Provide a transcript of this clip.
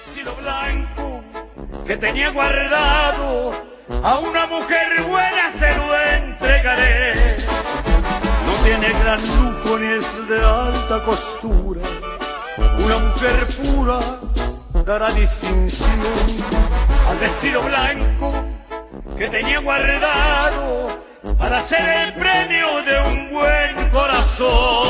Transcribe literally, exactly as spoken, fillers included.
vestido blanco que tenía guardado, a una mujer buena se lo entregaré. No tiene gran lujo ni es de alta costura, una mujer pura dará distinción al vestido blanco que tenía guardado para ser el premio de un buen corazón.